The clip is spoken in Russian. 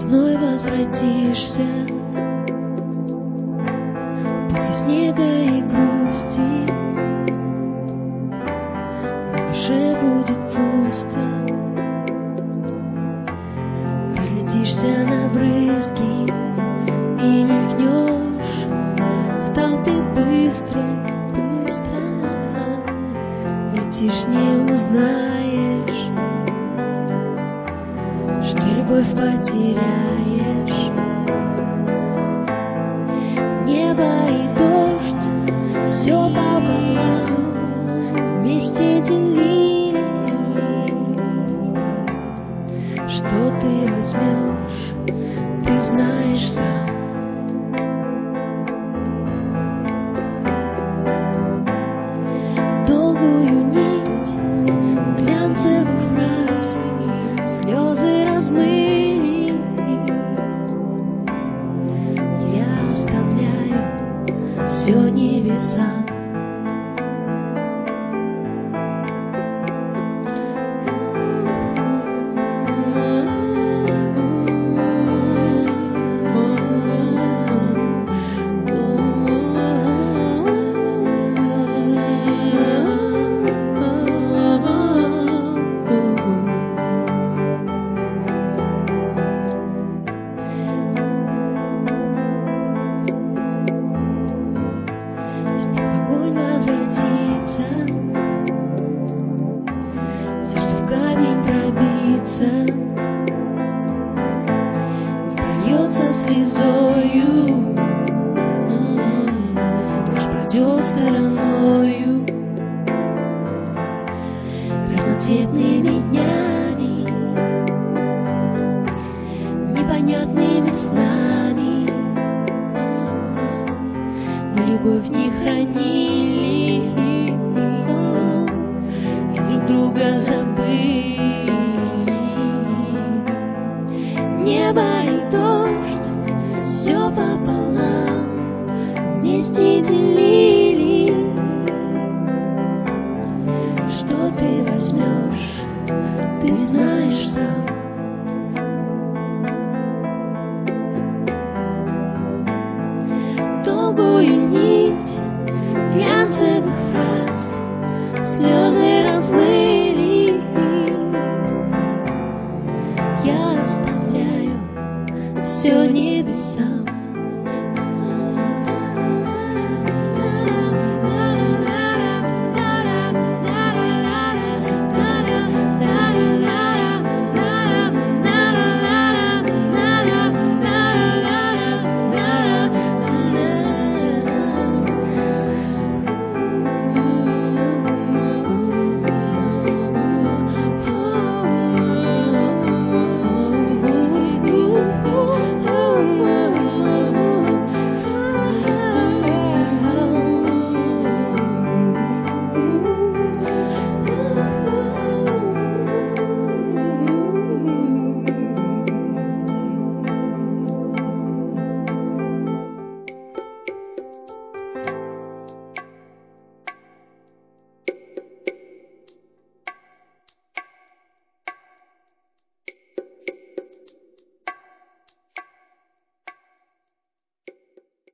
весной возвратишься после снега и грусти. На душе будет пусто, разлетишься на брызги и мелькнешь в толпе быстро, быстро. Летишь, не узнаешь, что любовь потеряешь. Небо и дождь все пополам вместе делили. Что ты возьмешь, ты знаешь сам. Долгую нить глянцевых фраз слезы размыли. Я оставляю все небесам. Огонь возвратится, сердце в камень пробиться, не прольется слезою, дождь пройдет стороною. Разноцветными днями, непонятными снами мы любовь не хранили и друг друга забыли. Небо и дождь все пополам вместе делили. Что ты возьмешь, ты знаешь сам. Долгую нить глянцевых фраз слезы размыли. Я оставляю все небесам.